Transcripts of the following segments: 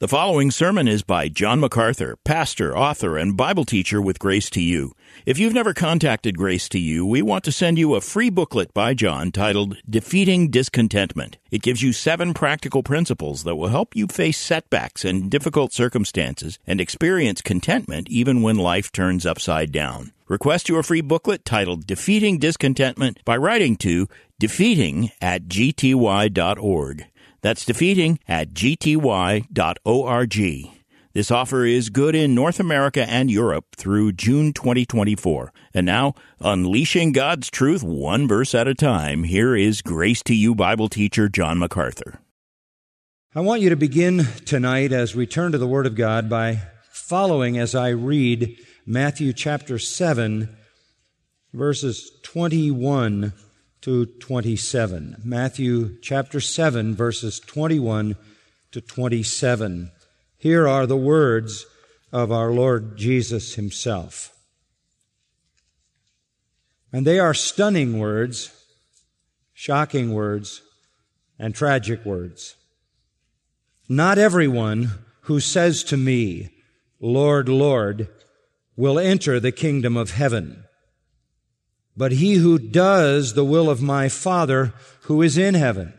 The following sermon is by John MacArthur, pastor, author, and Bible teacher with Grace to You. If you've never contacted Grace to You, we want to send you a free booklet by John titled Defeating Discontentment. It gives you 7 practical principles that will help you face setbacks and difficult circumstances and experience contentment even when life turns upside down. Request your free booklet titled Defeating Discontentment by writing to defeating@gty.org. That's defeating@gty.org. This offer is good in North America and Europe through June 2024. And now, unleashing God's truth one verse at a time, here is Grace to You Bible teacher John MacArthur. I want you to begin tonight as we turn to the Word of God by following as I read Matthew chapter 7, verses 21 to 27. Matthew chapter 7, verses 21 to 27. Here are the words of our Lord Jesus Himself. And they are stunning words, shocking words, and tragic words. Not everyone who says to me, Lord, Lord, will enter the kingdom of heaven, but he who does the will of my Father who is in heaven.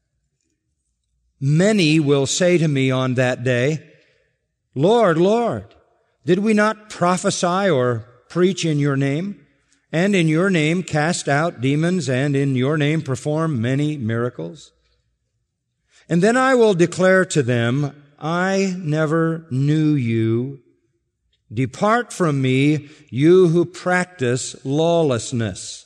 Many will say to me on that day, Lord, Lord, did we not prophesy or preach in your name, and in your name cast out demons, and in your name perform many miracles? And then I will declare to them, I never knew you. Depart from me, you who practice lawlessness.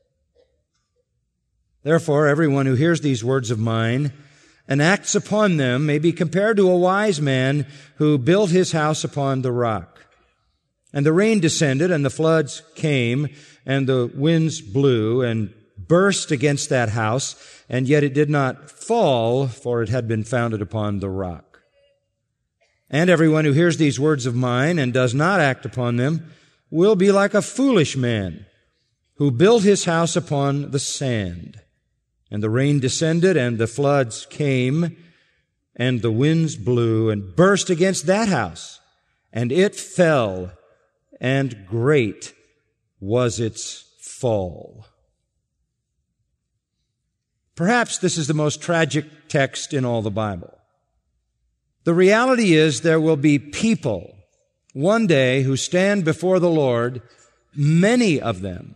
Therefore, everyone who hears these words of mine and acts upon them may be compared to a wise man who built his house upon the rock. And the rain descended, and the floods came, and the winds blew and burst against that house, and yet it did not fall, for it had been founded upon the rock. And everyone who hears these words of mine and does not act upon them will be like a foolish man who built his house upon the sand. And the rain descended, and the floods came, and the winds blew and burst against that house, and it fell, and great was its fall. Perhaps this is the most tragic text in all the Bible. The reality is there will be people one day who stand before the Lord, many of them,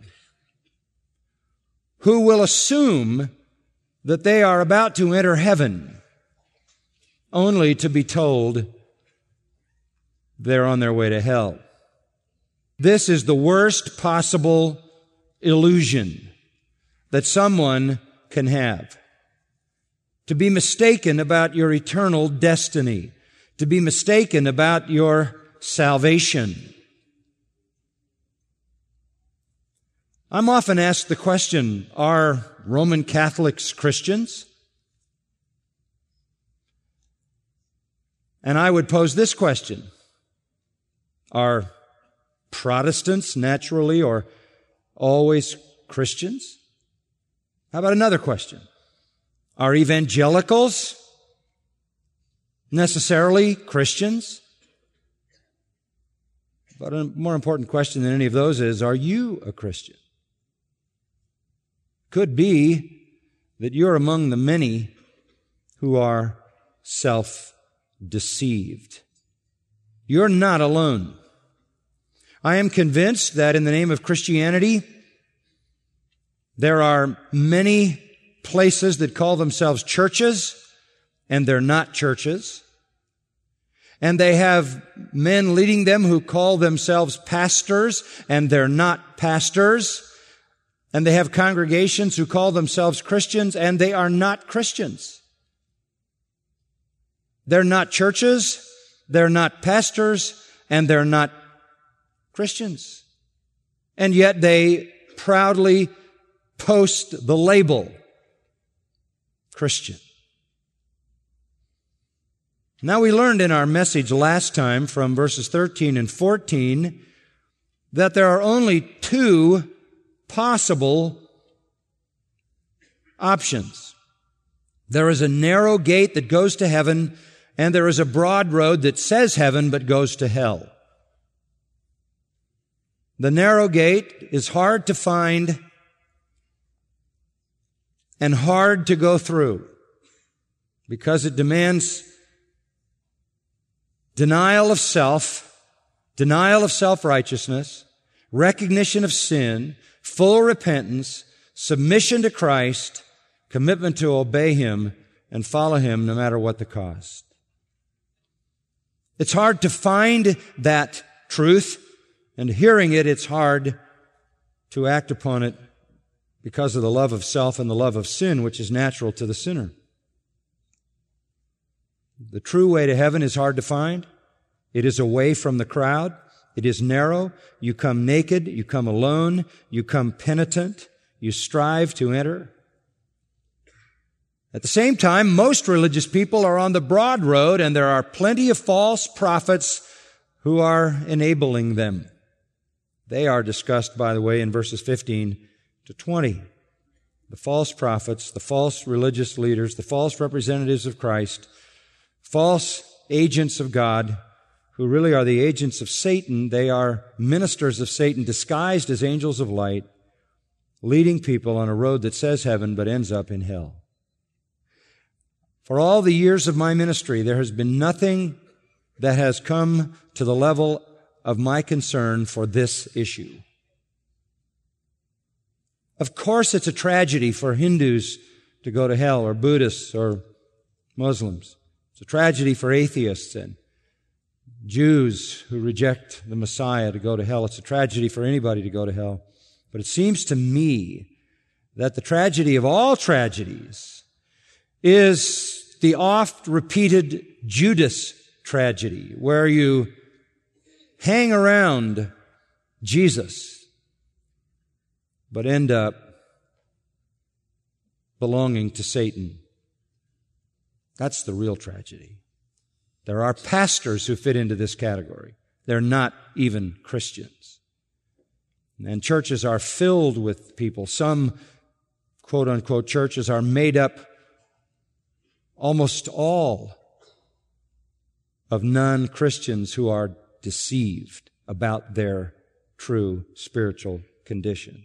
who will assume that they are about to enter heaven, only to be told they're on their way to hell. This is the worst possible illusion that someone can have. To be mistaken about your eternal destiny, to be mistaken about your salvation. I'm often asked the question, are Roman Catholics Christians? And I would pose this question, are Protestants naturally or always Christians? How about another question? Are evangelicals necessarily Christians? But a more important question than any of those is, are you a Christian? Could be that you're among the many who are self-deceived. You're not alone. I am convinced that in the name of Christianity, there are many places that call themselves churches, and they're not churches. And they have men leading them who call themselves pastors, and they're not pastors. And they have congregations who call themselves Christians, and they are not Christians. They're not churches, they're not pastors, and they're not Christians. And yet they proudly post the label Christian. Now we learned in our message last time from verses 13 and 14 that there are only 2 possible options. There is a narrow gate that goes to heaven, and there is a broad road that says heaven but goes to hell. The narrow gate is hard to find and hard to go through because it demands denial of self-righteousness, recognition of sin, full repentance, submission to Christ, commitment to obey Him and follow Him no matter what the cost. It's hard to find that truth, and hearing it, it's hard to act upon it because of the love of self and the love of sin, which is natural to the sinner. The true way to heaven is hard to find. It is away from the crowd. It is narrow. You come naked. You come alone. You come penitent. You strive to enter. At the same time, most religious people are on the broad road, and there are plenty of false prophets who are enabling them. They are discussed, by the way, in verses 15 to 20. The false prophets, the false religious leaders, the false representatives of Christ, false agents of God, who really are the agents of Satan. They are ministers of Satan disguised as angels of light, leading people on a road that says heaven but ends up in hell. For all the years of my ministry, there has been nothing that has come to the level of my concern for this issue. Of course, it's a tragedy for Hindus to go to hell, or Buddhists, or Muslims. It's a tragedy for atheists and Jews who reject the Messiah to go to hell. It's a tragedy for anybody to go to hell. But it seems to me that the tragedy of all tragedies is the oft-repeated Judas tragedy, where you hang around Jesus, but end up belonging to Satan. That's the real tragedy. There are pastors who fit into this category. They're not even Christians. And churches are filled with people. Some quote-unquote churches are made up almost all of non-Christians who are deceived about their true spiritual condition.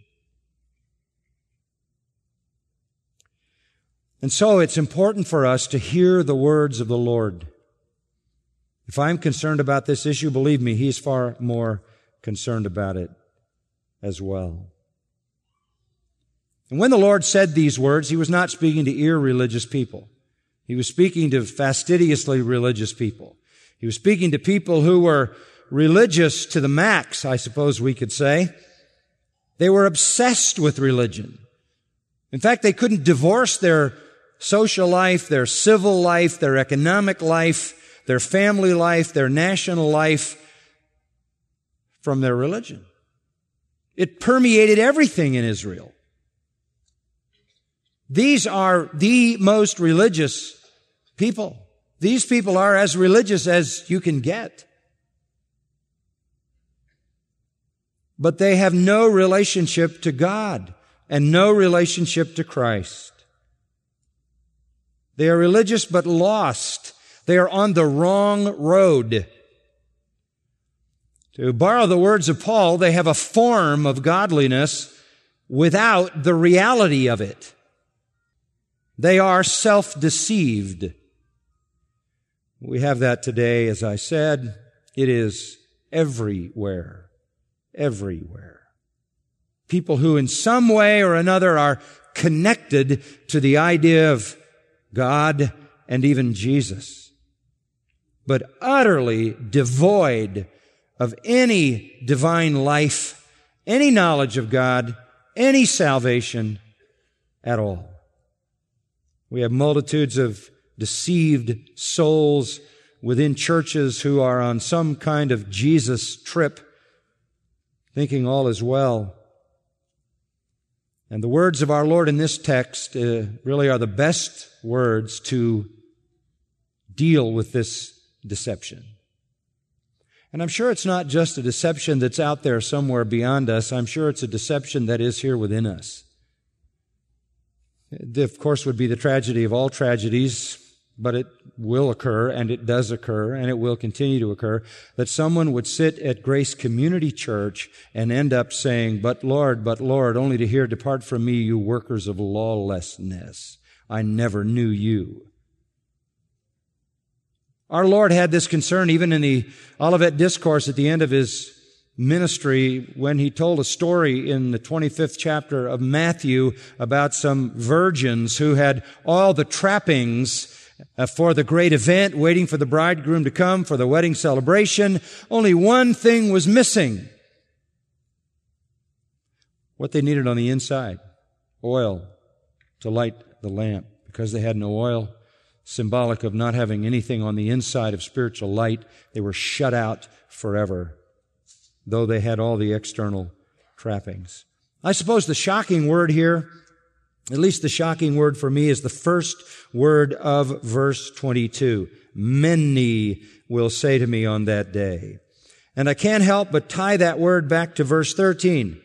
And so it's important for us to hear the words of the Lord. If I'm concerned about this issue, believe me, He's far more concerned about it as well. And when the Lord said these words, He was not speaking to irreligious people. He was speaking to fastidiously religious people. He was speaking to people who were religious to the max, I suppose we could say. They were obsessed with religion. In fact, they couldn't divorce their social life, their civil life, their economic life, their family life, their national life from their religion. It permeated everything in Israel. These are the most religious people. These people are as religious as you can get. But they have no relationship to God and no relationship to Christ. They are religious but lost. They are on the wrong road. To borrow the words of Paul, they have a form of godliness without the reality of it. They are self-deceived. We have that today, as I said. It is everywhere. Everywhere. People who in some way or another are connected to the idea of God and even Jesus, but utterly devoid of any divine life, any knowledge of God, any salvation at all. We have multitudes of deceived souls within churches who are on some kind of Jesus trip, thinking all is well. And the words of our Lord in this text really are the best words to deal with this deception. And I'm sure it's not just a deception that's out there somewhere beyond us. I'm sure it's a deception that is here within us. It, of course, would be the tragedy of all tragedies but it will occur, and it does occur, and it will continue to occur, that someone would sit at Grace Community Church and end up saying, but Lord, only to hear, depart from me, you workers of lawlessness. I never knew you. Our Lord had this concern even in the Olivet Discourse at the end of His ministry when He told a story in the 25th chapter of Matthew about some virgins who had all the trappings for the great event, waiting for the bridegroom to come for the wedding celebration. Only one thing was missing. What they needed on the inside, oil to light the lamp. Because they had no oil, symbolic of not having anything on the inside of spiritual light, they were shut out forever, though they had all the external trappings. I suppose the shocking word here, at least the shocking word for me, is the first word of verse 22. Many will say to me on that day. And I can't help but tie that word back to verse 13.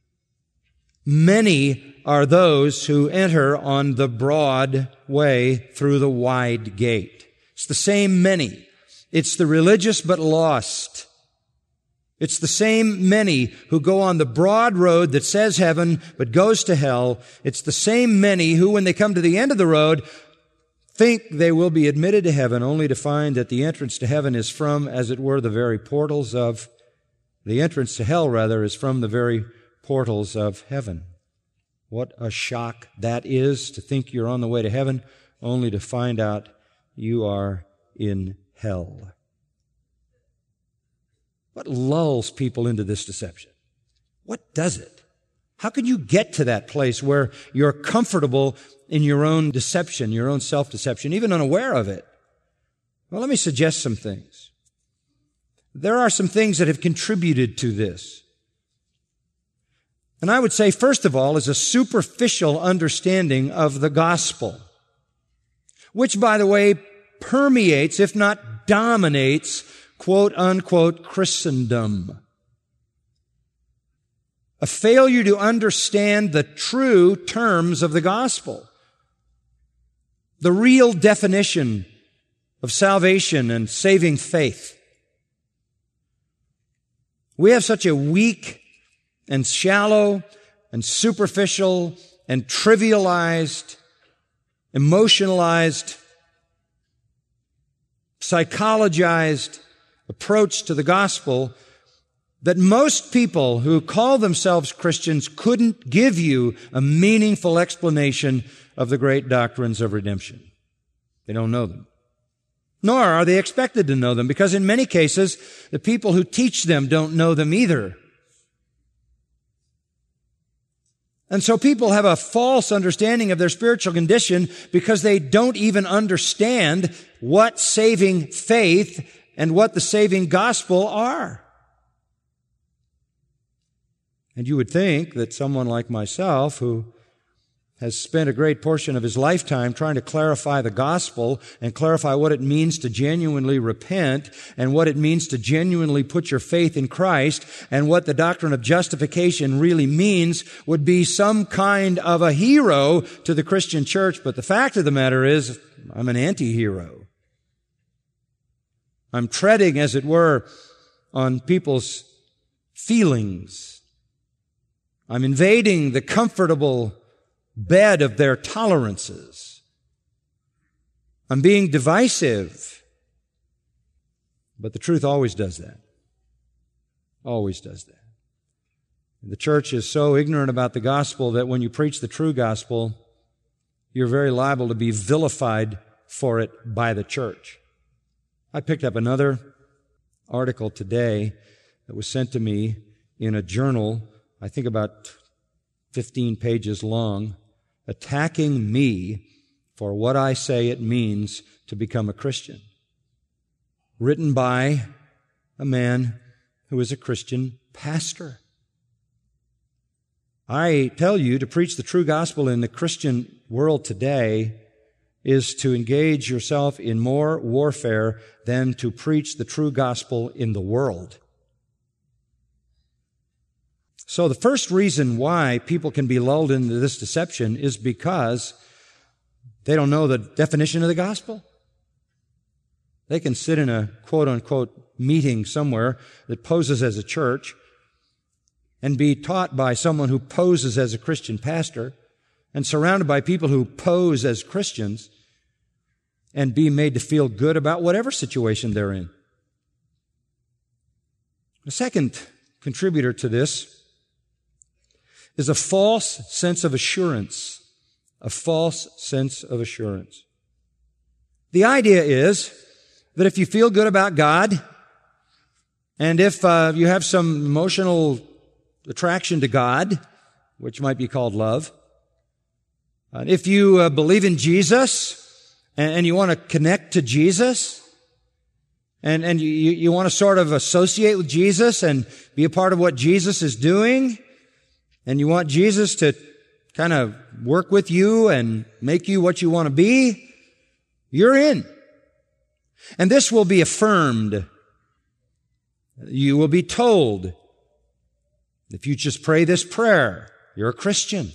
Many are those who enter on the broad way through the wide gate. It's the same many. It's the religious but lost. It's the same many who go on the broad road that says heaven but goes to hell. It's the same many who, when they come to the end of the road, think they will be admitted to heaven, only to find that the entrance to heaven is from, as it were, the very portals of, the entrance to hell, rather, is from the very portals of heaven. What a shock that is, to think you're on the way to heaven, only to find out you are in hell. What lulls people into this deception? What does it? How can you get to that place where you're comfortable in your own deception, your own self-deception, even unaware of it? Well, let me suggest some things. There are some things that have contributed to this. And I would say, first of all, is a superficial understanding of the gospel, which, by the way, permeates, if not dominates, quote-unquote Christendom. A failure to understand the true terms of the gospel, the real definition of salvation and saving faith. We have such a weak and shallow and superficial and trivialized, emotionalized, psychologized approach to the gospel that most people who call themselves Christians couldn't give you a meaningful explanation of the great doctrines of redemption. They don't know them. Nor are they expected to know them, because in many cases, the people who teach them don't know them either. And so people have a false understanding of their spiritual condition because they don't even understand what saving faith and what the saving gospel are. And you would think that someone like myself, who has spent a great portion of his lifetime trying to clarify the gospel and clarify what it means to genuinely repent and what it means to genuinely put your faith in Christ and what the doctrine of justification really means, would be some kind of a hero to the Christian church. But the fact of the matter is, I'm an anti-hero. I'm treading, as it were, on people's feelings. I'm invading the comfortable bed of their tolerances. I'm being divisive. But the truth always does that. Always does that. The church is so ignorant about the gospel that when you preach the true gospel, you're very liable to be vilified for it by the church. I picked up another article today that was sent to me in a journal, I think about 15 pages long, attacking me for what I say it means to become a Christian. Written by a man who is a Christian pastor. I tell you, to preach the true gospel in the Christian world today is to engage yourself in more warfare than to preach the true gospel in the world. So the first reason why people can be lulled into this deception is because they don't know the definition of the gospel. They can sit in a quote-unquote meeting somewhere that poses as a church and be taught by someone who poses as a Christian pastor and surrounded by people who pose as Christians and be made to feel good about whatever situation they're in. The second contributor to this is a false sense of assurance. A false sense of assurance. The idea is that if you feel good about God, and if you have some emotional attraction to God, which might be called love, if you believe in Jesus, and you want to connect to Jesus, and you want to sort of associate with Jesus and be a part of what Jesus is doing, and you want Jesus to kind of work with you and make you what you want to be, you're in. And this will be affirmed. You will be told, if you just pray this prayer, you're a Christian.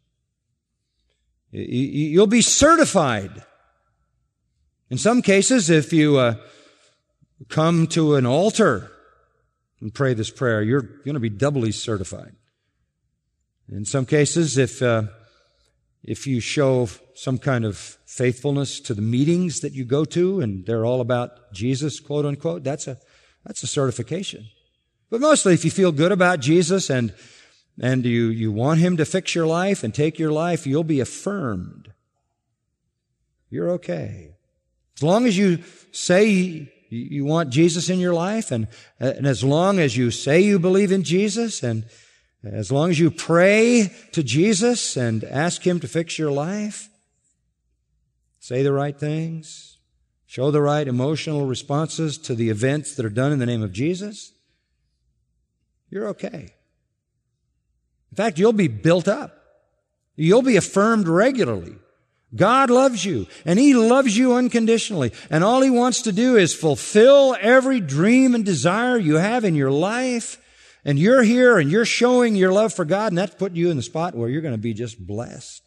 You'll be certified. In some cases, if you come to an altar and pray this prayer, you're going to be doubly certified. In some cases, if you show some kind of faithfulness to the meetings that you go to and they're all about Jesus, quote unquote, that's a certification. But mostly if you feel good about Jesus and you want Him to fix your life and take your life, you'll be affirmed. You're okay. As long as you say you want Jesus in your life and as long as you say you believe in Jesus and as long as you pray to Jesus and ask Him to fix your life, say the right things, show the right emotional responses to the events that are done in the name of Jesus, you're okay. In fact, you'll be built up. You'll be affirmed regularly. God loves you, and He loves you unconditionally, and all He wants to do is fulfill every dream and desire you have in your life. And you're here and you're showing your love for God, and that's put you in the spot where you're going to be just blessed.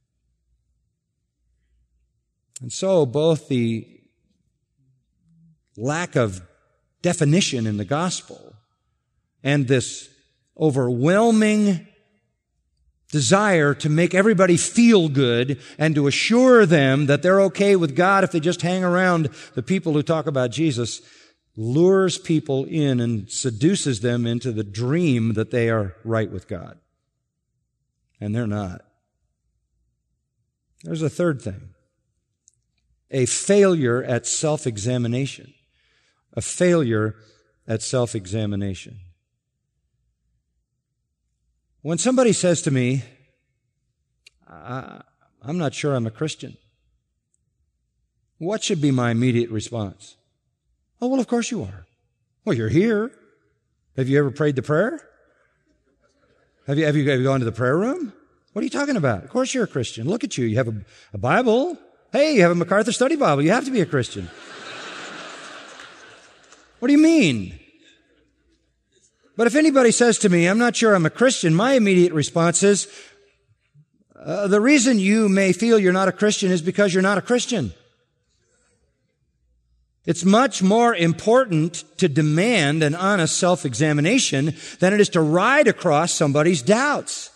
And so both the lack of definition in the gospel and this overwhelming desire to make everybody feel good and to assure them that they're okay with God if they just hang around the people who talk about Jesus lures people in and seduces them into the dream that they are right with God. And they're not. There's a third thing. A failure at self-examination. A failure at self-examination. When somebody says to me, I'm not sure I'm a Christian, what should be my immediate response? Oh, well, of course you are. Well, you're here. Have you ever prayed the prayer? Have you gone to the prayer room? What are you talking about? Of course you're a Christian. Look at you. You have a Bible. Hey, you have a MacArthur Study Bible. You have to be a Christian. What do you mean? But if anybody says to me, I'm not sure I'm a Christian, my immediate response is, the reason you may feel you're not a Christian is because you're not a Christian. It's much more important to demand an honest self-examination than it is to ride across somebody's doubts.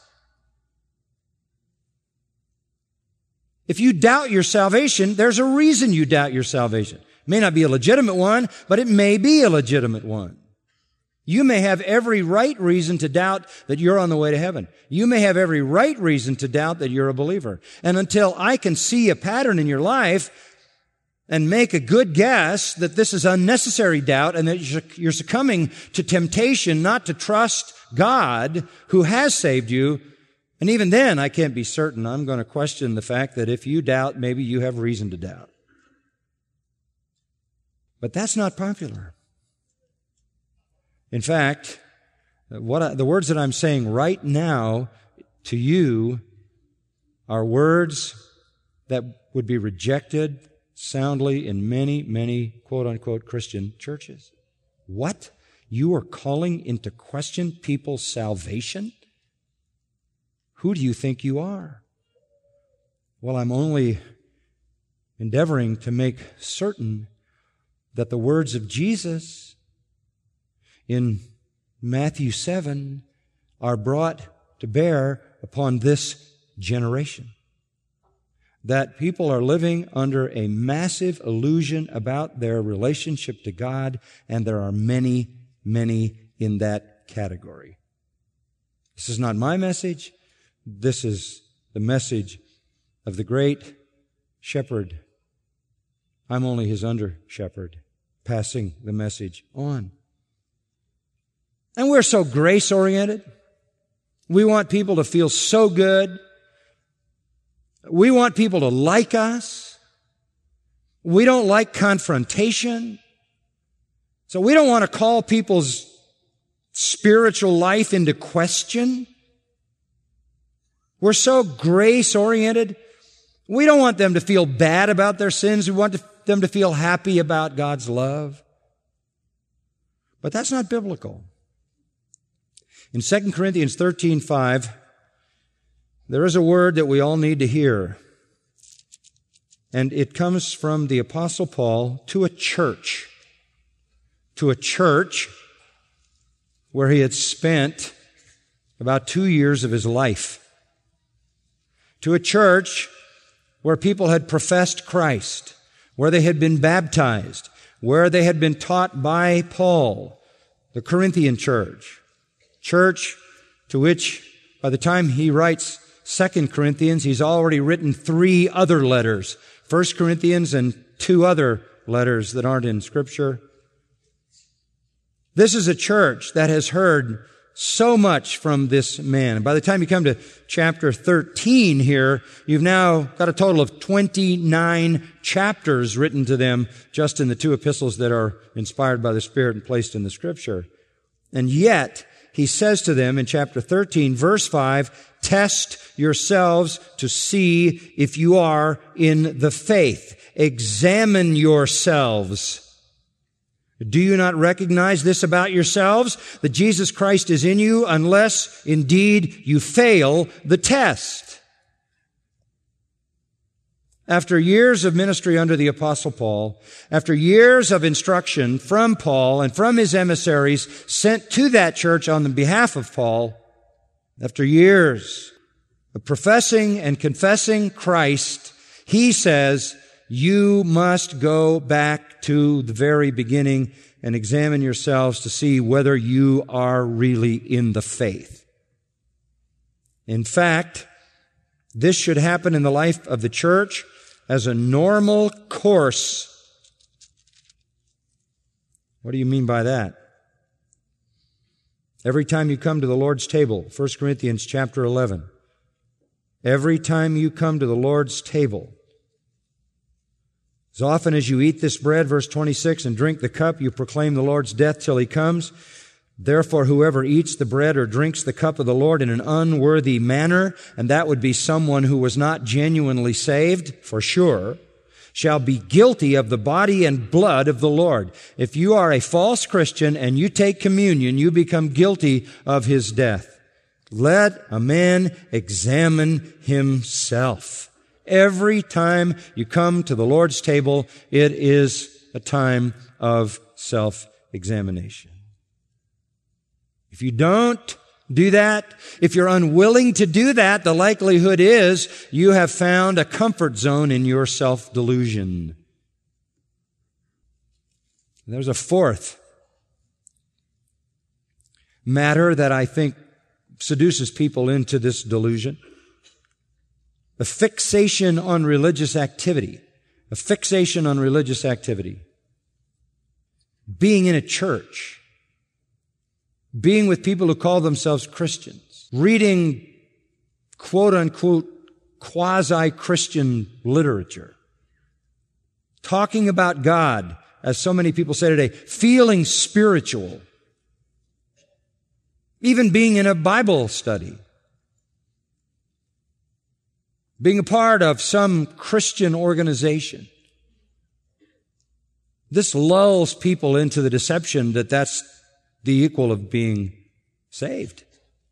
If you doubt your salvation, there's a reason you doubt your salvation. It may not be a legitimate one, but it may be a legitimate one. You may have every right reason to doubt that you're on the way to heaven. You may have every right reason to doubt that you're a believer. And until I can see a pattern in your life and make a good guess that this is unnecessary doubt and that you're succumbing to temptation not to trust God who has saved you, and even then I can't be certain. I'm going to question the fact that if you doubt, maybe you have reason to doubt. But that's not popular. In fact, the words that I'm saying right now to you are words that would be rejected soundly in many, many quote-unquote Christian churches. What? You are calling into question people's salvation? Who do you think you are? Well, I'm only endeavoring to make certain that the words of Jesus in Matthew 7 are brought to bear upon this generation. That people are living under a massive illusion about their relationship to God, and there are many, many in that category. This is not my message. This is the message of the great shepherd. I'm only his under-shepherd, passing the message on. And we're so grace-oriented. We want people to feel so good. We want people to like us. We don't like confrontation. So we don't want to call people's spiritual life into question. We're so grace-oriented. We don't want them to feel bad about their sins. We want them to feel happy about God's love. But that's not biblical. In 2 Corinthians 13:5, there is a word that we all need to hear. And it comes from the Apostle Paul to a church. To a church where he had spent about 2 years of his life. To a church where people had professed Christ, where they had been baptized, where they had been taught by Paul, the Corinthian church. Church to which, by the time he writes 2 Corinthians, he's already written 3 other letters. 1 Corinthians and 2 other letters that aren't in Scripture. This is a church that has heard so much from this man. And by the time you come to chapter 13 here, you've now got a total of 29 chapters written to them just in the 2 epistles that are inspired by the Spirit and placed in the Scripture. And yet, he says to them in chapter 13, verse 5, test yourselves to see if you are in the faith. Examine yourselves. Do you not recognize this about yourselves, that Jesus Christ is in you, unless indeed you fail the test? After years of ministry under the Apostle Paul, after years of instruction from Paul and from his emissaries sent to that church on the behalf of Paul, after years of professing and confessing Christ, he says, you must go back to the very beginning and examine yourselves to see whether you are really in the faith. In fact, this should happen in the life of the church as a normal course. What do you mean by that? Every time you come to the Lord's table, 1 Corinthians chapter 11, every time you come to the Lord's table, as often as you eat this bread, verse 26, and drink the cup, you proclaim the Lord's death till He comes. Therefore, whoever eats the bread or drinks the cup of the Lord in an unworthy manner, and that would be someone who was not genuinely saved, for sure, shall be guilty of the body and blood of the Lord. If you are a false Christian and you take communion, you become guilty of His death. Let a man examine himself. Every time you come to the Lord's table, it is a time of self-examination. If you don't do that, if you're unwilling to do that, the likelihood is you have found a comfort zone in your self-delusion. There's a fourth matter that I think seduces people into this delusion. A fixation on religious activity. A fixation on religious activity. Being in a church. Being with people who call themselves Christians. Reading quote-unquote quasi-Christian literature. Talking about God, as so many people say today. Feeling spiritual. Even being in a Bible study. Being a part of some Christian organization. This lulls people into the deception that that's the equal of being saved.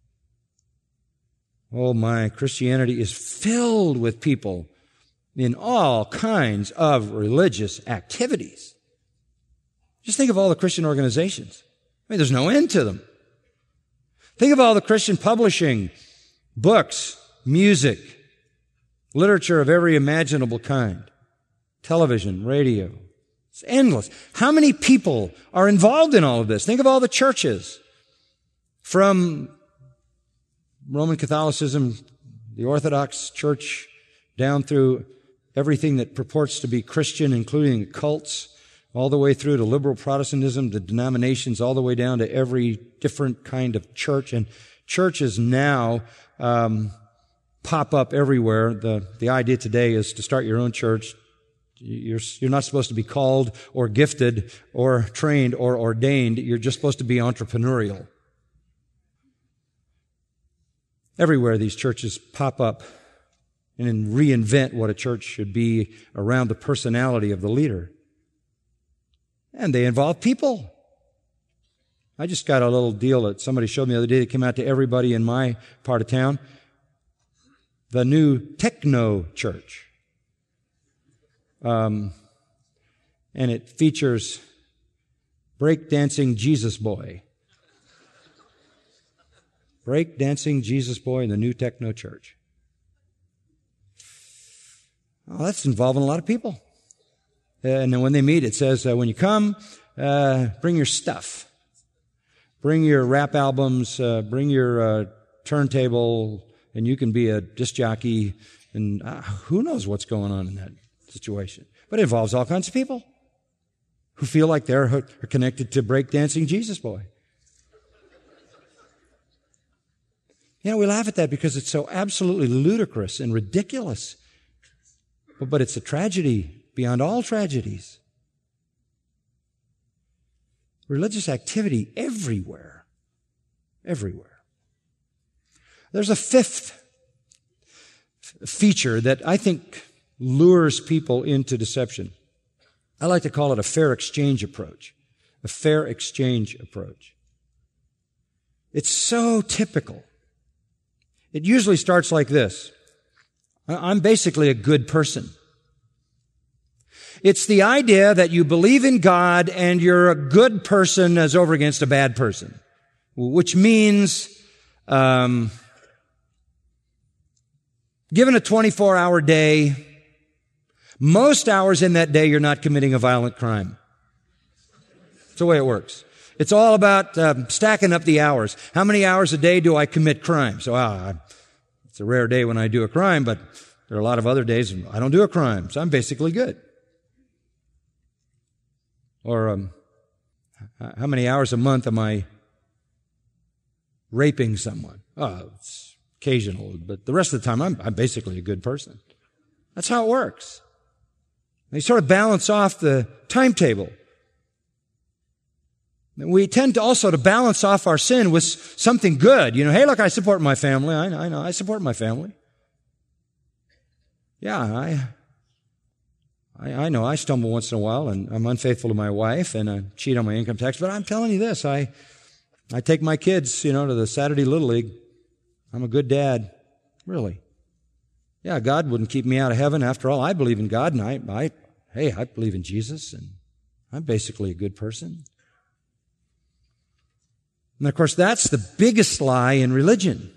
Oh my, Christianity is filled with people in all kinds of religious activities. Just think of all the Christian organizations. I mean, there's no end to them. Think of all the Christian publishing, books, music, literature of every imaginable kind, television, radio. It's endless. How many people are involved in all of this? Think of all the churches, from Roman Catholicism, the Orthodox Church, down through everything that purports to be Christian, including cults, all the way through to liberal Protestantism, the denominations, all the way down to every different kind of church. And churches now pop up everywhere. The idea today is to start your own church. You're not supposed to be called or gifted or trained or ordained. You're just supposed to be entrepreneurial. Everywhere these churches pop up and reinvent what a church should be around the personality of the leader. And they involve people. I just got a little deal that somebody showed me the other day that came out to everybody in my part of town. The new Techno Church. And it features break-dancing Jesus Boy. Break-dancing Jesus Boy in the new Techno Church. Well, that's involving a lot of people. And then when they meet, it says, when you come, bring your stuff. Bring your rap albums, bring your turntable, and you can be a disc jockey. And who knows what's going on in that situation. But it involves all kinds of people who feel like they're connected to breakdancing Jesus Boy. You know, we laugh at that because it's so absolutely ludicrous and ridiculous. But it's a tragedy beyond all tragedies. Religious activity everywhere. Everywhere. There's a fifth feature that I think lures people into deception. I like to call it a fair exchange approach. A fair exchange approach. It's so typical. It usually starts like this. I'm basically a good person. It's the idea that you believe in God and you're a good person as over against a bad person, which means, given a 24-hour day, most hours in that day you're not committing a violent crime. That's the way it works. It's all about stacking up the hours. How many hours a day do I commit crime? So it's a rare day when I do a crime, but there are a lot of other days I don't do a crime, so I'm basically good. Or how many hours a month am I raping someone? Oh, it's occasional, but the rest of the time I'm basically a good person. That's how it works. They sort of balance off the timetable. We tend to also to balance off our sin with something good. You know, hey, look, I support my family. I know, I support my family. Yeah, I know I stumble once in a while and I'm unfaithful to my wife and I cheat on my income tax, but I'm telling you this, I take my kids, to the Saturday Little League. I'm a good dad. Really. Yeah, God wouldn't keep me out of heaven. After all, I believe in God and I believe in Jesus and I'm basically a good person. And of course, that's the biggest lie in religion.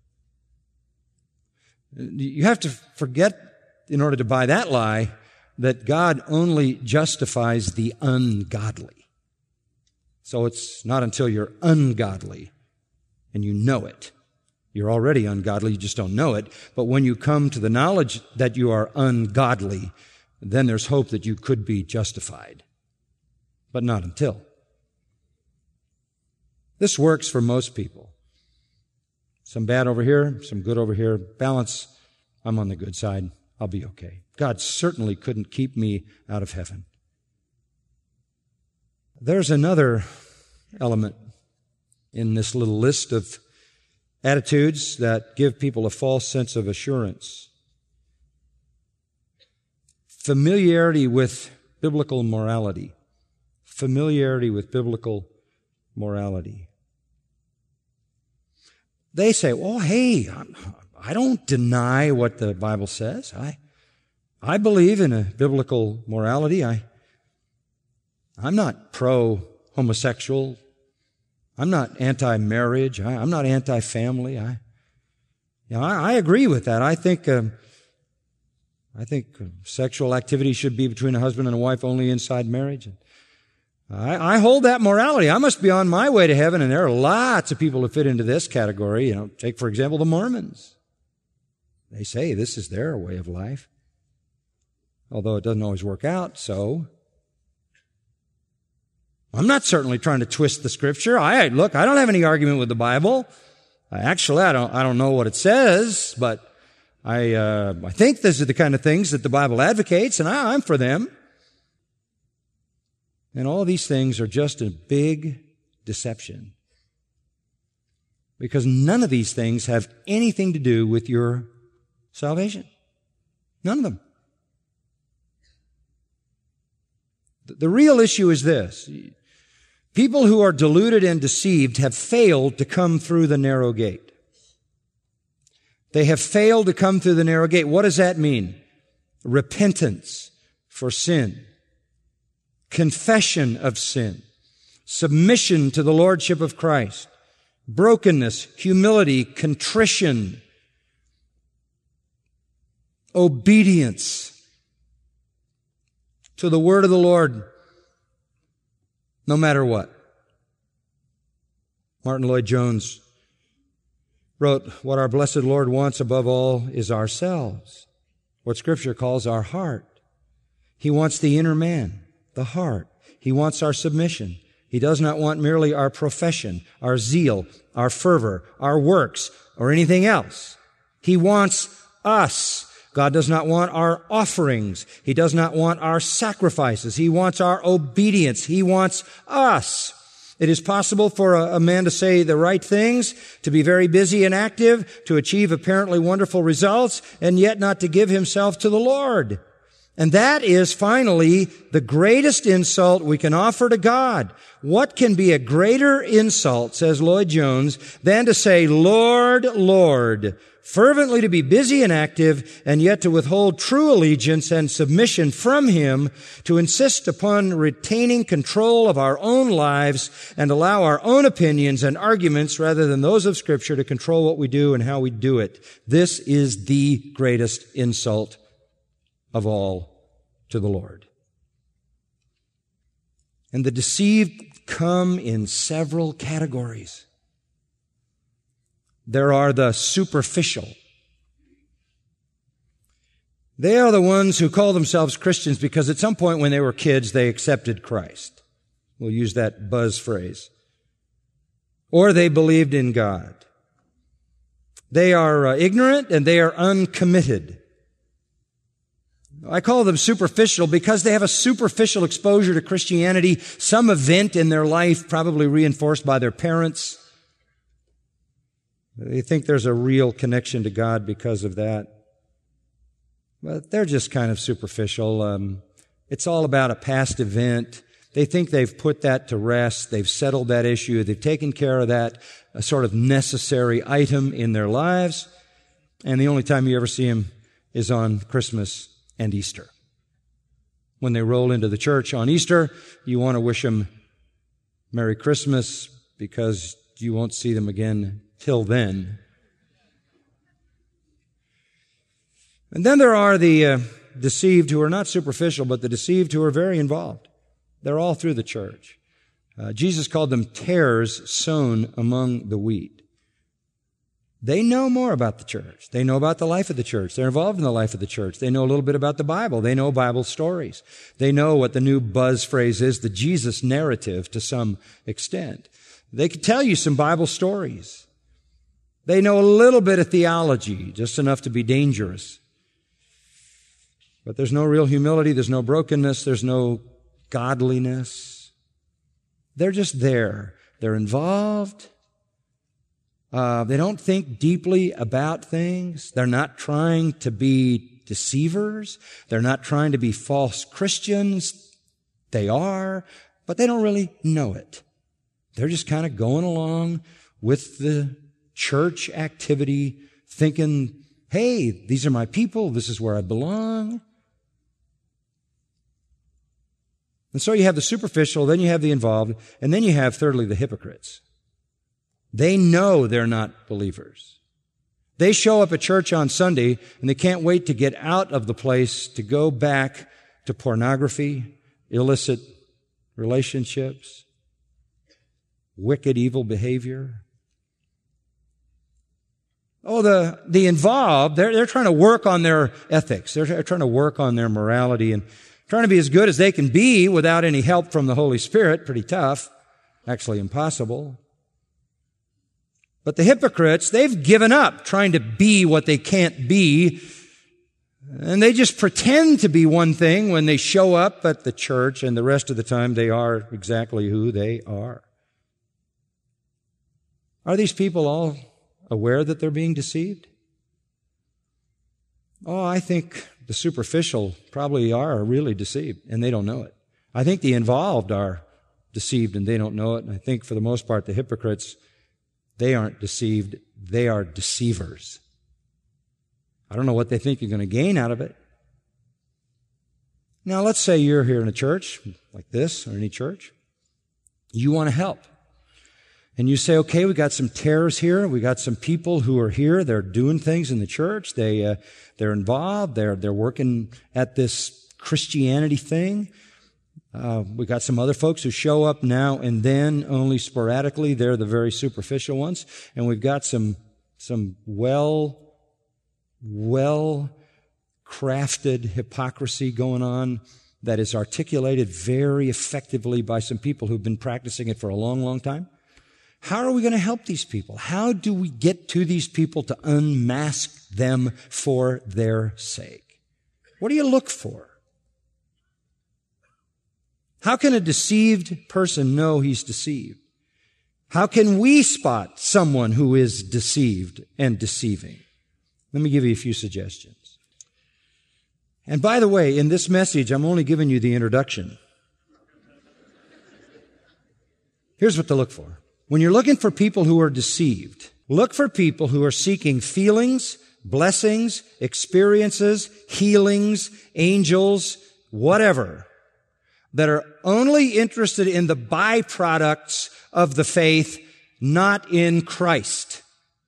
You have to forget, in order to buy that lie, that God only justifies the ungodly. So it's not until you're ungodly and you know it. You're already ungodly, you just don't know it. But when you come to the knowledge that you are ungodly, then there's hope that you could be justified. But not until. This works for most people. Some bad over here, some good over here. Balance, I'm on the good side. I'll be okay. God certainly couldn't keep me out of heaven. There's another element in this little list of attitudes that give people a false sense of assurance. Familiarity with biblical morality. Familiarity with biblical morality. They say, oh, hey, I don't deny what the Bible says. I believe in a biblical morality. I I'm not pro-homosexual. I'm not anti-marriage. I'm not anti-family. I agree with that. I think sexual activity should be between a husband and a wife only inside marriage. I hold that morality. I must be on my way to heaven, and there are lots of people who fit into this category. Take, for example, the Mormons. They say this is their way of life, although it doesn't always work out so. I'm not certainly trying to twist the Scripture. I don't have any argument with the Bible. Actually, I don't know what it says, but I think these are the kind of things that the Bible advocates, and I'm for them. And all these things are just a big deception, because none of these things have anything to do with your salvation. None of them. The real issue is this. People who are deluded and deceived have failed to come through the narrow gate. They have failed to come through the narrow gate. What does that mean? Repentance for sin, confession of sin, submission to the Lordship of Christ, brokenness, humility, contrition, obedience to the word of the Lord, no matter what. Martin Lloyd-Jones wrote, "What our blessed Lord wants above all is ourselves, what Scripture calls our heart. He wants the inner man, the heart. He wants our submission. He does not want merely our profession, our zeal, our fervor, our works, or anything else. He wants us. God does not want our offerings. He does not want our sacrifices. He wants our obedience. He wants us. It is possible for a man to say the right things, to be very busy and active, to achieve apparently wonderful results, and yet not to give himself to the Lord. And that is finally the greatest insult we can offer to God. What can be a greater insult, says Lloyd-Jones, than to say, Lord, Lord, fervently to be busy and active, and yet to withhold true allegiance and submission from Him, to insist upon retaining control of our own lives and allow our own opinions and arguments rather than those of Scripture to control what we do and how we do it. This is the greatest insult of all to the Lord. And the deceived come in several categories. There are the superficial. They are the ones who call themselves Christians because at some point when they were kids, they accepted Christ. We'll use that buzz phrase. Or they believed in God. They are ignorant and they are uncommitted. I call them superficial because they have a superficial exposure to Christianity, some event in their life probably reinforced by their parents. They think there's a real connection to God because of that. But they're just kind of superficial. It's all about a past event. They think they've put that to rest. They've settled that issue. They've taken care of that, a sort of necessary item in their lives. And the only time you ever see them is on Christmas and Easter. When they roll into the church on Easter, you want to wish them Merry Christmas because you won't see them again till then. And then there are the deceived who are not superficial, but the deceived who are very involved. They're all through the church. Jesus called them tares sown among the wheat. They know more about the church. They know about the life of the church. They're involved in the life of the church. They know a little bit about the Bible. They know Bible stories. They know what the new buzz phrase is, the Jesus narrative to some extent. They can tell you some Bible stories. They know a little bit of theology, just enough to be dangerous. But there's no real humility. There's no brokenness. There's no godliness. They're just there. They're involved. They don't think deeply about things. They're not trying to be deceivers. They're not trying to be false Christians. They are, but they don't really know it. They're just kind of going along with the church activity, thinking, hey, these are my people. This is where I belong. And so you have the superficial, then you have the involved, and then you have, thirdly, the hypocrites. They know they're not believers. They show up at church on Sunday, and they can't wait to get out of the place to go back to pornography, illicit relationships, wicked, evil behavior. Oh, the involved, they're trying to work on their ethics. They're trying to work on their morality and trying to be as good as they can be without any help from the Holy Spirit. Pretty tough. Actually impossible. But the hypocrites, they've given up trying to be what they can't be. And they just pretend to be one thing when they show up at the church, and the rest of the time they are exactly who they are. Are these people all aware that they're being deceived? Oh, I think the superficial probably are really deceived, and they don't know it. I think the involved are deceived, and they don't know it. And I think for the most part, the hypocrites, they aren't deceived. They are deceivers. I don't know what they think you're going to gain out of it. Now, let's say you're here in a church like this, or any church. You want to help. And you say, okay, we got some tares here. We got some people who are here. They're doing things in the church. They're involved. They're working at this Christianity thing. We got some other folks who show up now and then, only sporadically. They're the very superficial ones. And we've got some well-crafted hypocrisy going on that is articulated very effectively by some people who've been practicing it for a long, long time. How are we going to help these people? How do we get to these people to unmask them for their sake? What do you look for? How can a deceived person know he's deceived? How can we spot someone who is deceived and deceiving? Let me give you a few suggestions. And by the way, in this message, I'm only giving you the introduction. Here's what to look for. When you're looking for people who are deceived, look for people who are seeking feelings, blessings, experiences, healings, angels, whatever, that are only interested in the byproducts of the faith, not in Christ.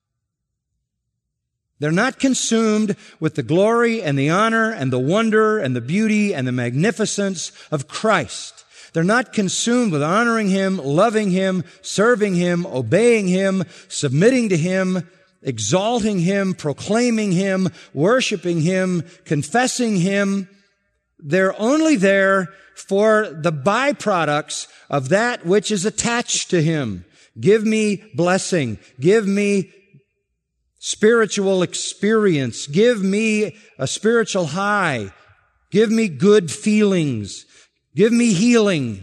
They're not consumed with the glory and the honor and the wonder and the beauty and the magnificence of Christ. They're not consumed with honoring Him, loving Him, serving Him, obeying Him, submitting to Him, exalting Him, proclaiming Him, worshiping Him, confessing Him. They're only there for the byproducts of that which is attached to Him. Give me blessing. Give me spiritual experience. Give me a spiritual high. Give me good feelings. Give me healing.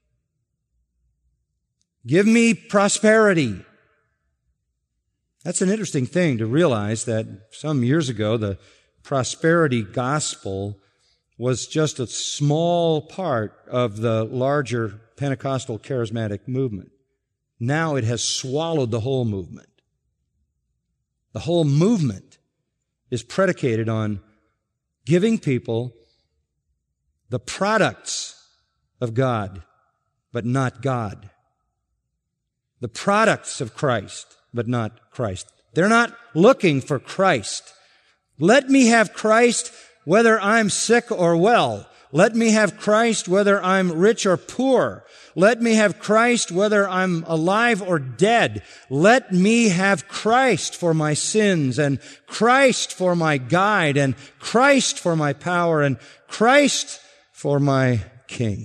Give me prosperity. That's an interesting thing to realize that some years ago, the prosperity gospel was just a small part of the larger Pentecostal charismatic movement. Now it has swallowed the whole movement. The whole movement is predicated on giving people the products of God, but not God. The products of Christ, but not Christ. They're not looking for Christ. Let me have Christ whether I'm sick or well. Let me have Christ whether I'm rich or poor. Let me have Christ whether I'm alive or dead. Let me have Christ for my sins, and Christ for my guide, and Christ for my power, and Christ for my King.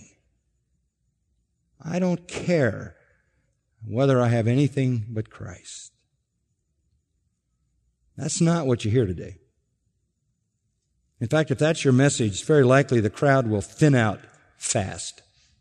I don't care whether I have anything but Christ. That's not what you hear today. In fact, if that's your message, it's very likely the crowd will thin out fast.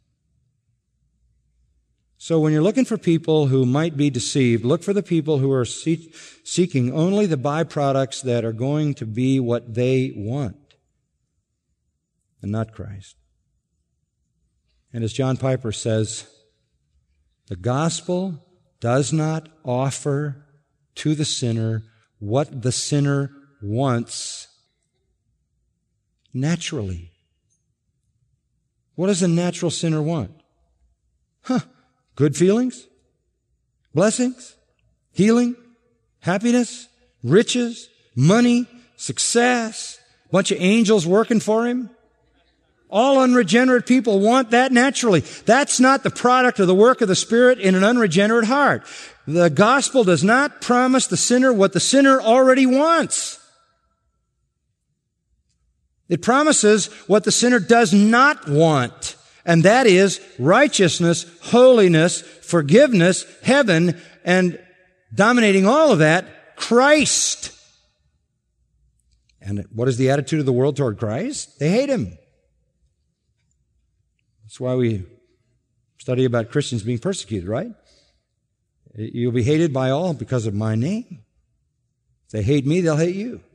So when you're looking for people who might be deceived, look for the people who are seeking only the byproducts that are going to be what they want, and not Christ. And as John Piper says, the gospel does not offer to the sinner what the sinner wants naturally. What does a natural sinner want? Good feelings? Blessings? Healing? Happiness? Riches? Money? Success? A bunch of angels working for him? All unregenerate people want that naturally. That's not the product of the work of the Spirit in an unregenerate heart. The gospel does not promise the sinner what the sinner already wants. It promises what the sinner does not want, and that is righteousness, holiness, forgiveness, heaven, and dominating all of that, Christ. And what is the attitude of the world toward Christ? They hate Him. That's why we study about Christians being persecuted, right? You'll be hated by all because of my name. If they hate me, they'll hate you.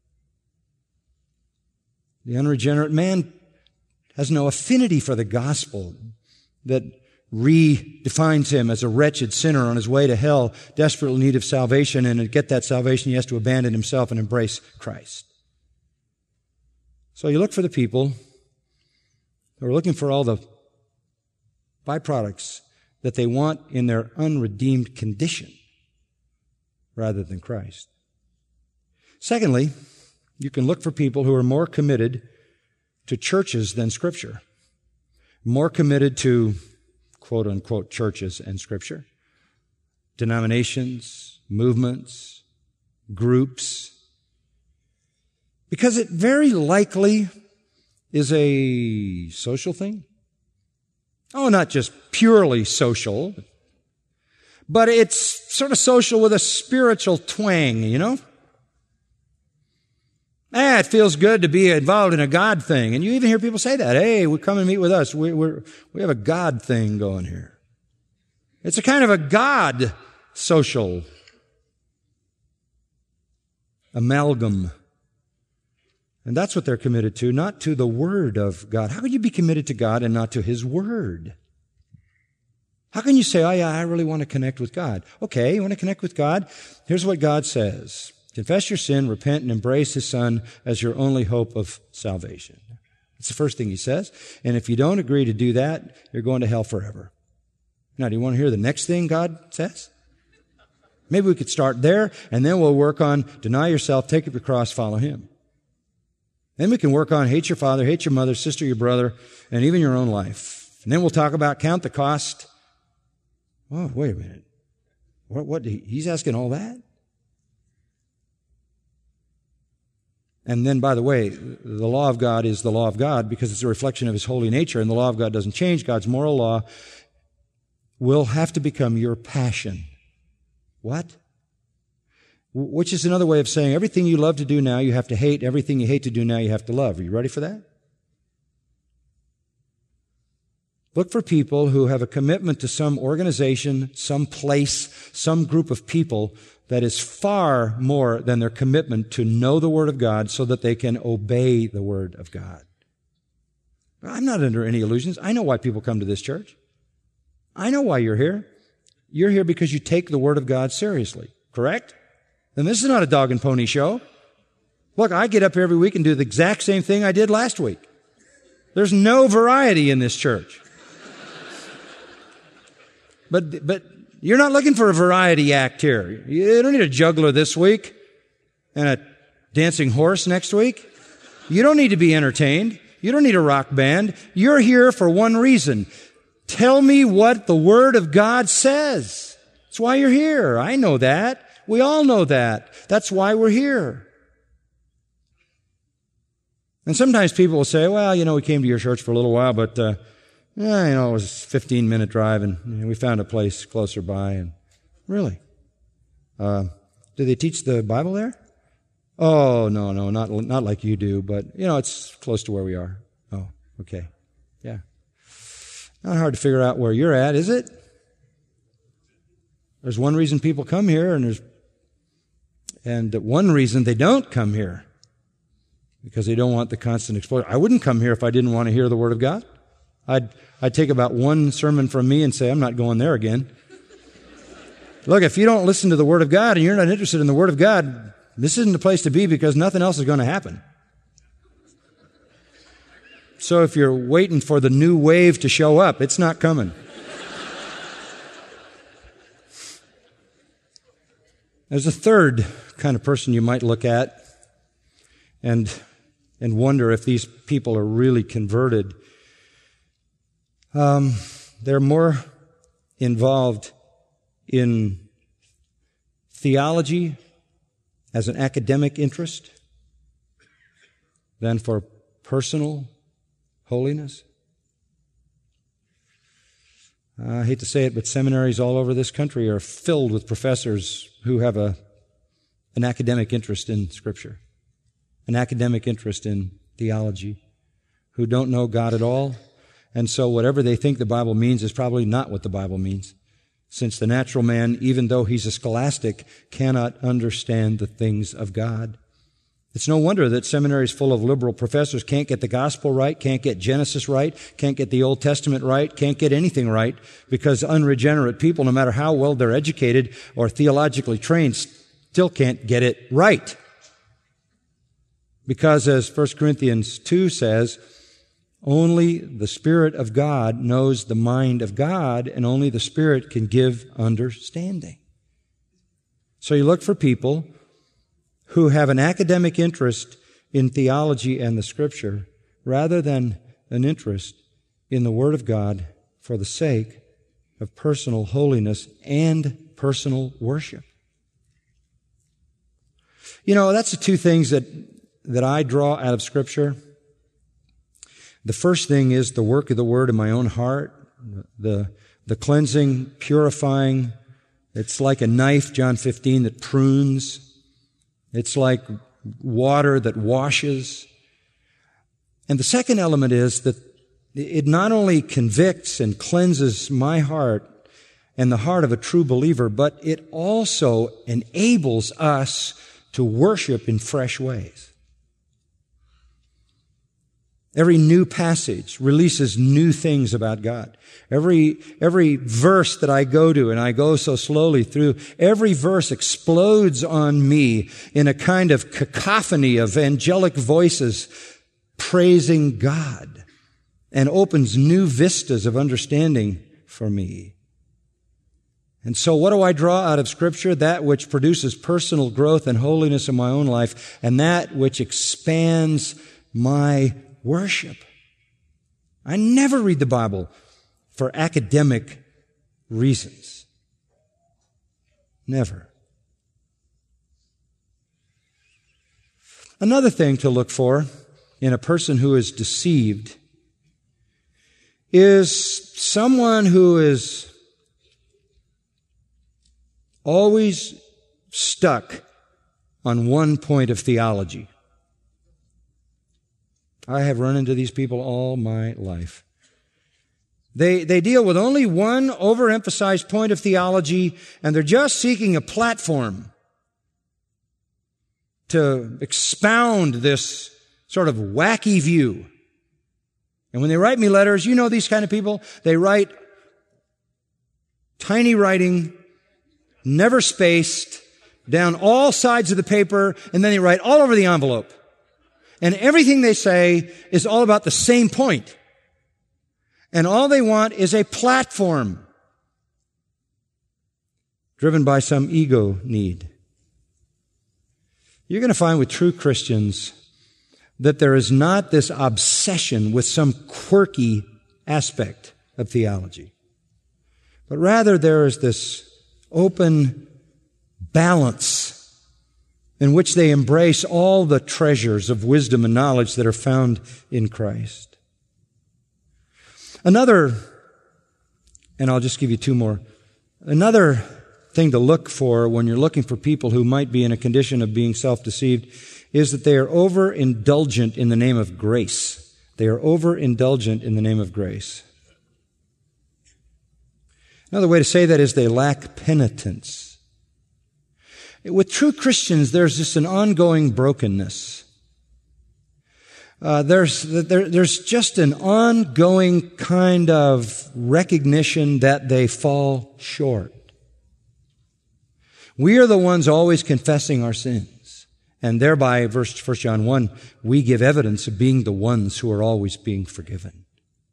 The unregenerate man has no affinity for the gospel that redefines him as a wretched sinner on his way to hell, desperately in need of salvation, and to get that salvation he has to abandon himself and embrace Christ. So you look for the people who are looking for all the byproducts that they want in their unredeemed condition rather than Christ. Secondly, you can look for people who are more committed to churches than Scripture, more committed to quote-unquote churches and Scripture, denominations, movements, groups, because it very likely is a social thing. Oh, not just purely social, but it's sort of social with a spiritual twang, you know? It feels good to be involved in a God thing. And you even hear people say that. Hey, come and meet with us. We have a God thing going here. It's a kind of a God social amalgam. And that's what they're committed to, not to the Word of God. How can you be committed to God and not to His Word? How can you say, oh yeah, I really want to connect with God? Okay, you want to connect with God? Here's what God says. Confess your sin, repent, and embrace His Son as your only hope of salvation. It's the first thing He says. And if you don't agree to do that, you're going to hell forever. Now, do you want to hear the next thing God says? Maybe we could start there, and then we'll work on deny yourself, take up your cross, follow Him. Then we can work on hate your father, hate your mother, sister, your brother, and even your own life. And then we'll talk about count the cost. Oh, wait a minute. What? He's asking all that? And then, by the way, the law of God is the law of God because it's a reflection of His holy nature, and the law of God doesn't change. God's moral law will have to become your passion. What? Which is another way of saying everything you love to do now, you have to hate. Everything you hate to do now, you have to love. Are you ready for that? Look for people who have a commitment to some organization, some place, some group of people that is far more than their commitment to know the Word of God so that they can obey the Word of God. I'm not under any illusions. I know why people come to this church. I know why you're here. You're here because you take the Word of God seriously, correct? And this is not a dog and pony show. Look, I get up here every week and do the exact same thing I did last week. There's no variety in this church. But you're not looking for a variety act here. You don't need a juggler this week and a dancing horse next week. You don't need to be entertained. You don't need a rock band. You're here for one reason. Tell me what the Word of God says. That's why you're here. I know that. We all know that. That's why we're here. And sometimes people will say, well, we came to your church for a little while, but it was a 15-minute drive, and we found a place closer by. And really, do they teach the Bible there? Oh, no, not like you do, but it's close to where we are. Oh, okay, yeah. Not hard to figure out where you're at, is it? There's one reason people come here, and one reason they don't come here, because they don't want the constant exposure. I wouldn't come here if I didn't want to hear the Word of God. I'd take about one sermon from me and say, I'm not going there again. Look, if you don't listen to the Word of God and you're not interested in the Word of God, this isn't the place to be because nothing else is going to happen. So if you're waiting for the new wave to show up, it's not coming. There's a third kind of person you might look at and wonder if these people are really converted. They're more involved in theology as an academic interest than for personal holiness. I hate to say it, but seminaries all over this country are filled with professors who have an academic interest in Scripture, an academic interest in theology, who don't know God at all. And so whatever they think the Bible means is probably not what the Bible means, since the natural man, even though he's a scholastic, cannot understand the things of God. It's no wonder that seminaries full of liberal professors can't get the gospel right, can't get Genesis right, can't get the Old Testament right, can't get anything right, because unregenerate people, no matter how well they're educated or theologically trained, still can't get it right. Because as 1 Corinthians 2 says, only the Spirit of God knows the mind of God, and only the Spirit can give understanding. So you look for people who have an academic interest in theology and the Scripture rather than an interest in the Word of God for the sake of personal holiness and personal worship. You know, that's the two things that I draw out of Scripture. The first thing is the work of the Word in my own heart, the cleansing, purifying. It's like a knife, John 15, that prunes. It's like water that washes. And the second element is that it not only convicts and cleanses my heart and the heart of a true believer, but it also enables us to worship in fresh ways. Every new passage releases new things about God. Every verse that I go to, and I go so slowly through, every verse explodes on me in a kind of cacophony of angelic voices praising God, and opens new vistas of understanding for me. And so what do I draw out of Scripture? That which produces personal growth and holiness in my own life, and that which expands my worship. I never read the Bible for academic reasons. Never. Another thing to look for in a person who is deceived is someone who is always stuck on one point of theology. I have run into these people all my life. They deal with only one overemphasized point of theology, and they're just seeking a platform to expound this sort of wacky view. And when they write me letters, you know these kind of people, they write tiny writing, never spaced, down all sides of the paper, and then they write all over the envelope. And everything they say is all about the same point. And all they want is a platform driven by some ego need. You're going to find with true Christians that there is not this obsession with some quirky aspect of theology, but rather there is this open balance in which they embrace all the treasures of wisdom and knowledge that are found in Christ. Another, and I'll just give you two more, another thing to look for when you're looking for people who might be in a condition of being self-deceived is that they are overindulgent in the name of grace. They are overindulgent in the name of grace. Another way to say that is they lack penitence. With true Christians, there's just an ongoing brokenness. There's just an ongoing kind of recognition that they fall short. We are the ones always confessing our sins And thereby, 1 John 1, we give evidence of being the ones who are always being forgiven.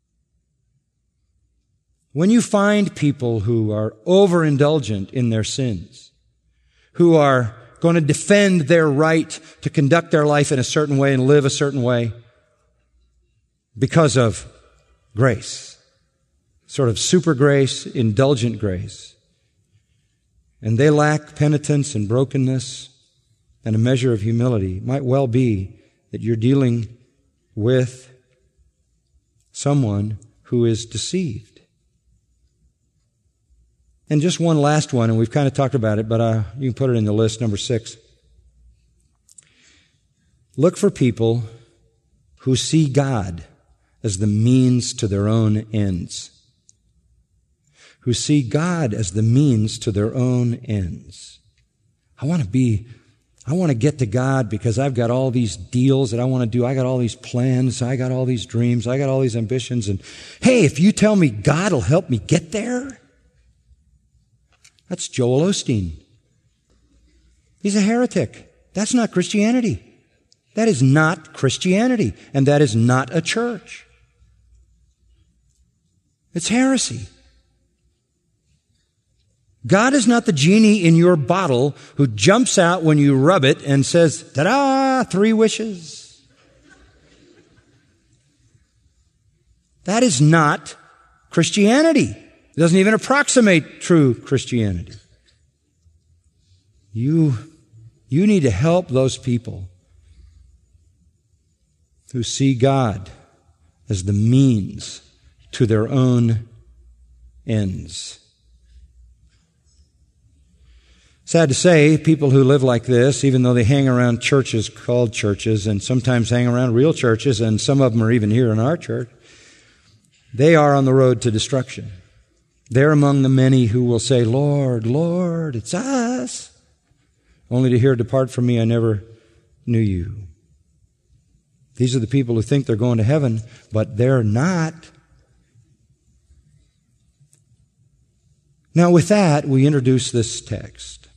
When you find people who are overindulgent in their sins, who are going to defend their right to conduct their life in a certain way and live a certain way because of grace, sort of super grace, indulgent grace, and they lack penitence and brokenness and a measure of humility, it might well be that you're dealing with someone who is deceived. And just one last one, and we've kind of talked about it, but you can put it in the list, number 6. Look for people who see God as the means to their own ends. Who see God as the means to their own ends. I want to get to God because I've got all these deals that I want to do. I got all these plans. I got all these dreams. I got all these ambitions. And hey, if you tell me God will help me get there, that's Joel Osteen. He's a heretic. That's not Christianity. That is not Christianity. And that is not a church. It's heresy. God is not the genie in your bottle who jumps out when you rub it and says, ta-da, 3 wishes. That is not Christianity. It doesn't even approximate true Christianity. You need to help those people who see God as the means to their own ends. Sad to say, people who live like this, even though they hang around churches called churches and sometimes hang around real churches, and some of them are even here in our church, they are on the road to destruction. They're among the many who will say, Lord, Lord, it's us, only to hear, depart from me, I never knew you. These are the people who think they're going to heaven, but they're not. Now, with that, we introduce this text.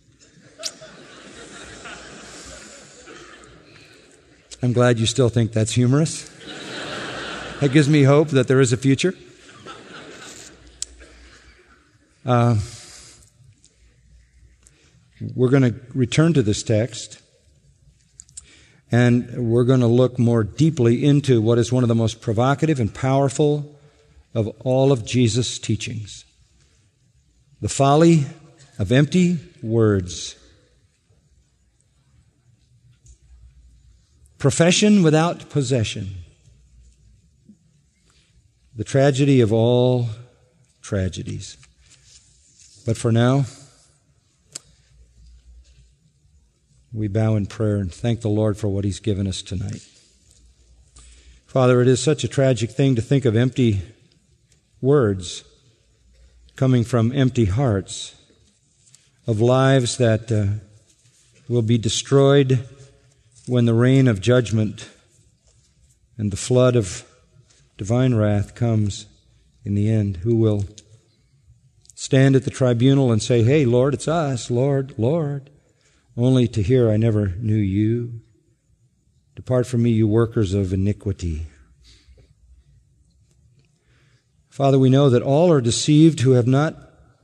I'm glad you still think that's humorous. That gives me hope that there is a future. We're going to return to this text, and we're going to look more deeply into what is one of the most provocative and powerful of all of Jesus' teachings. The folly of empty words. Profession without possession. The tragedy of all tragedies. But for now, we bow in prayer and thank the Lord for what He's given us tonight. Father, it is such a tragic thing to think of empty words coming from empty hearts, of lives that will be destroyed when the rain of judgment and the flood of divine wrath comes in the end. Who will stand at the tribunal and say, hey, Lord, it's us, Lord, Lord, only to hear, I never knew you. Depart from me, you workers of iniquity. Father, we know that all are deceived who have not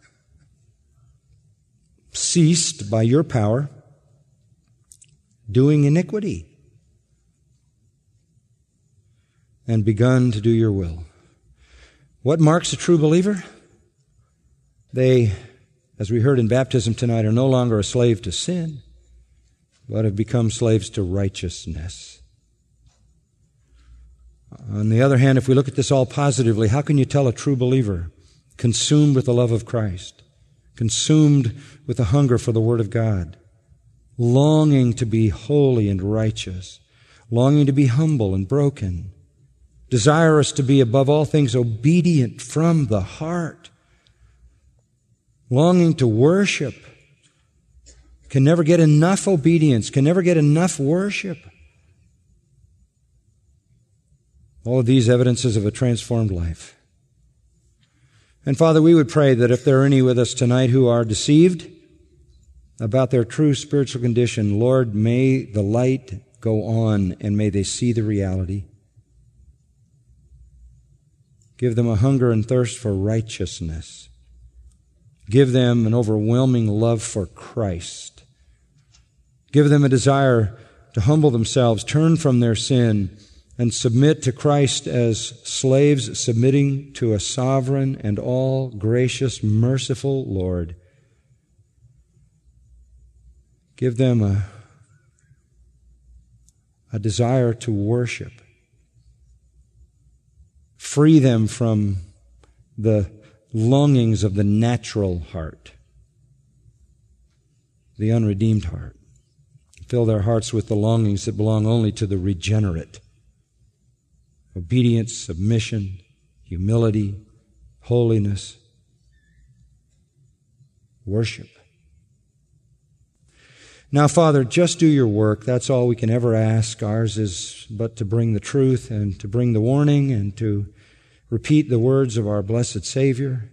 ceased by your power doing iniquity and begun to do your will. What marks a true believer? They, as we heard in baptism tonight, are no longer a slave to sin, but have become slaves to righteousness. On the other hand, if we look at this all positively, how can you tell a true believer consumed with the love of Christ, consumed with a hunger for the Word of God, longing to be holy and righteous, longing to be humble and broken, desirous to be above all things obedient from the heart, longing to worship, can never get enough obedience, can never get enough worship. All of these evidences of a transformed life. And Father, we would pray that if there are any with us tonight who are deceived, about their true spiritual condition. Lord, may the light go on and may they see the reality. Give them a hunger and thirst for righteousness. Give them an overwhelming love for Christ. Give them a desire to humble themselves, turn from their sin, and submit to Christ as slaves submitting to a sovereign and all gracious, merciful Lord. Give them a desire to worship. Free them from the longings of the natural heart, the unredeemed heart. Fill their hearts with the longings that belong only to the regenerate. Obedience, submission, humility, holiness, worship. Now, Father, just do your work. That's all we can ever ask. Ours is but to bring the truth and to bring the warning and to repeat the words of our blessed Savior.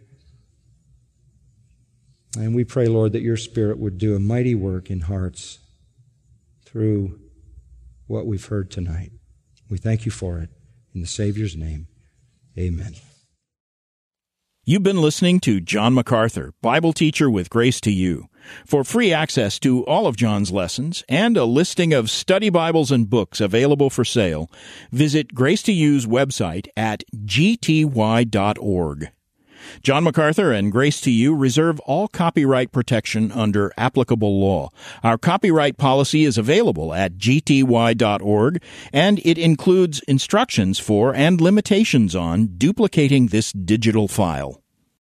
And we pray, Lord, that your Spirit would do a mighty work in hearts through what we've heard tonight. We thank you for it. In the Savior's name, amen. You've been listening to John MacArthur, Bible teacher with Grace to You. For free access to all of John's lessons and a listing of study Bibles and books available for sale, visit Grace to You's website at gty.org. John MacArthur and Grace to You reserve all copyright protection under applicable law. Our copyright policy is available at gty.org, and it includes instructions for and limitations on duplicating this digital file.